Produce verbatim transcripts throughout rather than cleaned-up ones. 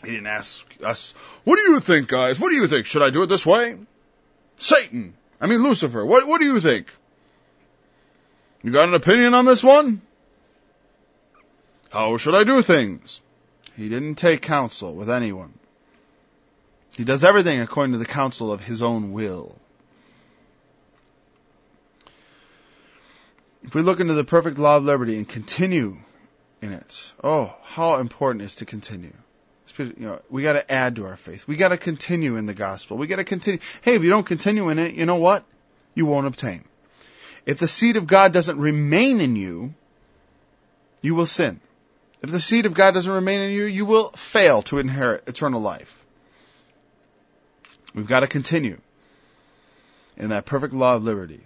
He didn't ask us, what do you think, guys? What do you think? Should I do it this way? Satan. I mean, Lucifer. What, what do you think? You got an opinion on this one? How should I do things? He didn't take counsel with anyone. He does everything according to the counsel of his own will. If we look into the perfect law of liberty and continue in it, oh, how important it is to continue. You know, we got to add to our faith. We got to continue in the gospel. We got to continue. Hey, if you don't continue in it, you know what? You won't obtain. If the seed of God doesn't remain in you, you will sin. If the seed of God doesn't remain in you, you will fail to inherit eternal life. We've got to continue in that perfect law of liberty.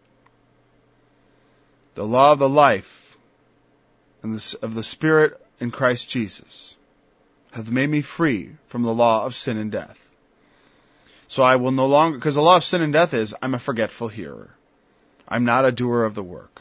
The law of the life and the, of the Spirit in Christ Jesus hath made me free from the law of sin and death. So I will no longer, because the law of sin and death is, I'm a forgetful hearer. I'm not a doer of the work.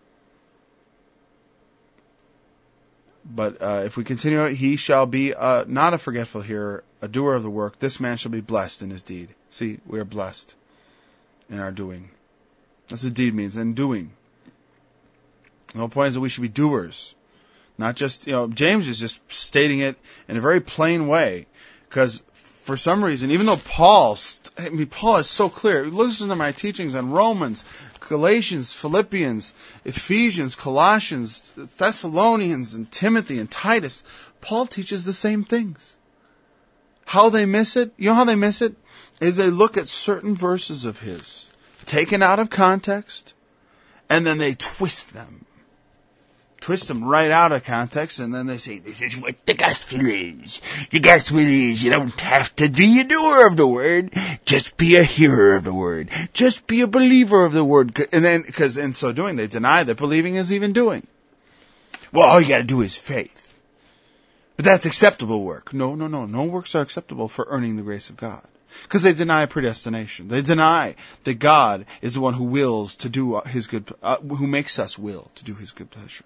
But uh, if we continue, he shall be uh, not a forgetful hearer, a doer of the work. This man shall be blessed in his deed. See, we are blessed in our doing. That's what deed means, and doing. The whole point is that we should be doers. Not just, you know, James is just stating it in a very plain way. Because for some reason, even though Paul, I mean, Paul is so clear. Listen to my teachings on Romans, Galatians, Philippians, Ephesians, Colossians, Thessalonians, and Timothy, and Titus. Paul teaches the same things. How they miss it? You know how they miss it? Is they look at certain verses of his, taken out of context, and then they twist them. Twist them right out of context, and then they say, this is what the gospel is. The gospel is, you don't have to be a doer of the word, just be a hearer of the word. Just be a believer of the word. And then, because in so doing, they deny that believing is even doing. Well, all you gotta do is faith. But that's acceptable work. No, no, no. No works are acceptable for earning the grace of God. Because they deny predestination. They deny that God is the one who wills to do his good, uh, who makes us will to do his good pleasure.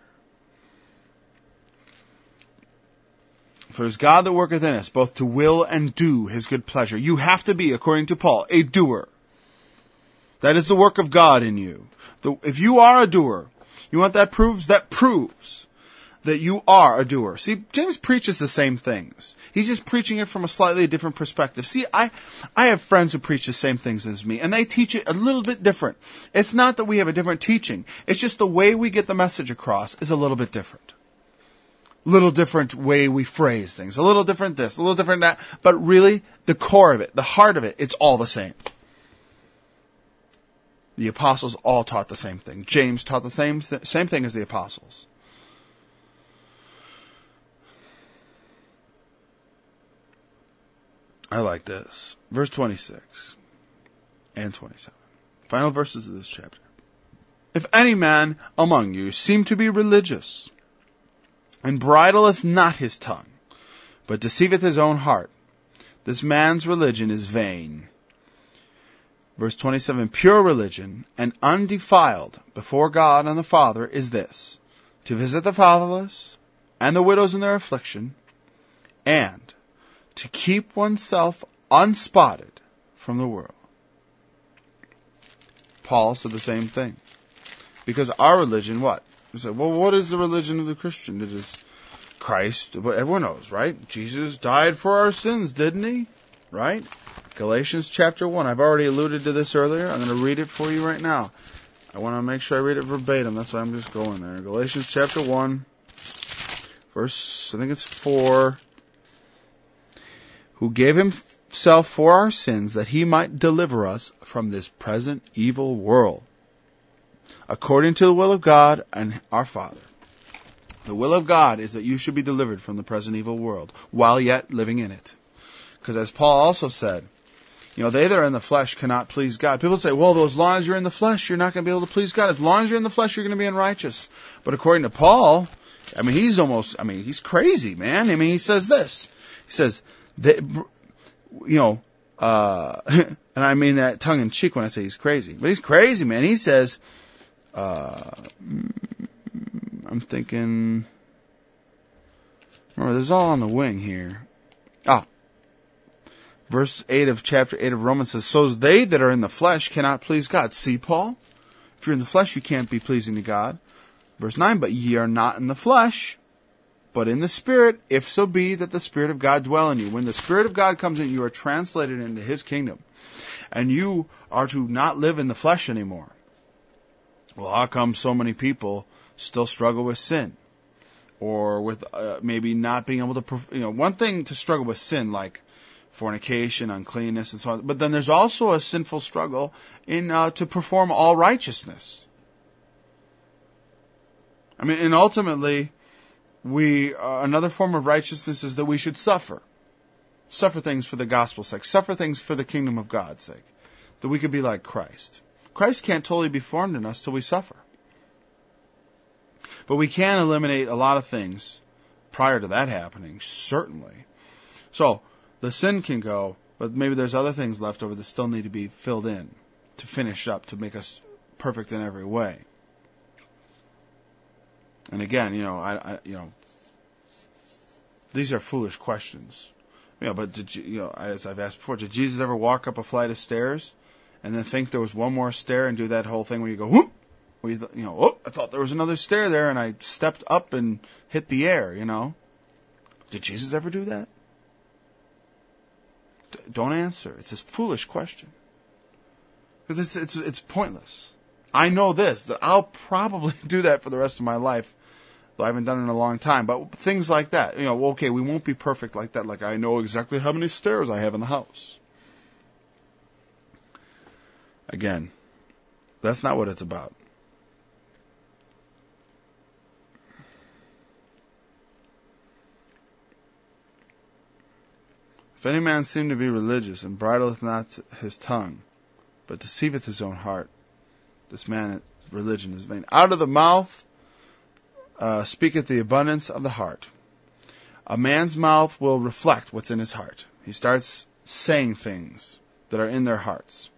For it is God that worketh in us, both to will and do his good pleasure. You have to be, according to Paul, a doer. That is the work of God in you. The, if you are a doer, you know what that proves? That proves that you are a doer. See, James preaches the same things. He's just preaching it from a slightly different perspective. See, I, I have friends who preach the same things as me, and they teach it a little bit different. It's not that we have a different teaching. It's just the way we get the message across is a little bit different. Little different way we phrase things. A little different this, a little different that. But really, the core of it, the heart of it, it's all the same. The apostles all taught the same thing. James taught the same, same thing as the apostles. I like this. Verse twenty-six and twenty-seven. Final verses of this chapter. If any man among you seem to be religious, and bridleth not his tongue, but deceiveth his own heart, this man's religion is vain. Verse twenty-seven, pure religion and undefiled before God and the Father is this, to visit the fatherless and the widows in their affliction, and to keep oneself unspotted from the world. Paul said the same thing. Because our religion, what? We say, well, what is the religion of the Christian? It is Christ. Everyone knows, right? Jesus died for our sins, didn't he? Right? Galatians chapter one. I've already alluded to this earlier. I'm going to read it for you right now. I want to make sure I read it verbatim. That's why I'm just going there. Galatians chapter one, verse, I think it's four. Who gave himself for our sins that he might deliver us from this present evil world, according to the will of God and our Father. The will of God is that you should be delivered from the present evil world, while yet living in it. Because as Paul also said, you know, they that are in the flesh cannot please God. People say, well, as long as you're in the flesh, you're not going to be able to please God. As long as you're in the flesh, you're going to be unrighteous. But according to Paul, I mean, he's almost, I mean, he's crazy, man. I mean, he says this. He says, they, you know, uh, and I mean that tongue in cheek when I say he's crazy. But he's crazy, man. He says, uh, I'm thinking, remember, this is all on the wing here. Ah, verse eight of chapter eight of Romans says, so they that are in the flesh cannot please God. See, Paul? If you're in the flesh, you can't be pleasing to God. Verse nine, but ye are not in the flesh, but in the Spirit, if so be that the Spirit of God dwell in you. When the Spirit of God comes in, you are translated into His kingdom. And you are to not live in the flesh anymore. Well, how come so many people still struggle with sin? Or with uh, maybe not being able to, you know, one thing to struggle with sin, like fornication, uncleanness, and so on. But then there's also a sinful struggle in uh, to perform all righteousness. I mean, and ultimately, we uh, another form of righteousness is that we should suffer. Suffer things for the gospel's sake. Suffer things for the kingdom of God's sake. That we could be like Christ. Christ can't totally be formed in us till we suffer. But we can eliminate a lot of things prior to that happening, certainly. So, the sin can go, but maybe there's other things left over that still need to be filled in to finish up, to make us perfect in every way. And again, you know, I, I you know, these are foolish questions. You know, but did you, you know, as I've asked before, did Jesus ever walk up a flight of stairs and then think there was one more stair and do that whole thing where you go, whoop, where you, th- you know, oh, I thought there was another stair there and I stepped up and hit the air, you know? Did Jesus ever do that? D- don't answer. It's a foolish question. Because it's, it's, it's pointless. I know this, that I'll probably do that for the rest of my life. I haven't done it in a long time, but things like that, you know, okay, we won't be perfect like that, like I know exactly how many stairs I have in the house. Again, that's not what it's about. If any man seem to be religious, and bridleth not his tongue, but deceiveth his own heart, this man's religion is vain. Out of the mouth Uh, speaketh the abundance of the heart. A man's mouth will reflect what's in his heart. He starts saying things that are in their hearts.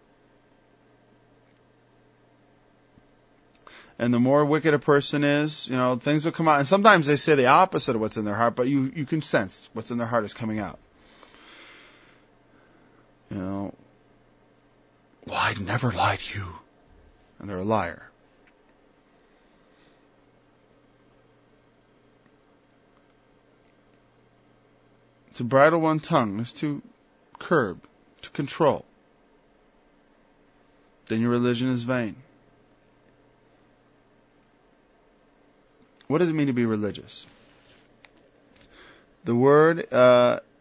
And the more wicked a person is, you know, things will come out. And sometimes they say the opposite of what's in their heart, but you, you can sense what's in their heart is coming out. You know, well, I'd never lie to you. And they're a liar. To bridle one tongue is to curb, to control. Then your religion is vain. What does it mean to be religious? The word uh,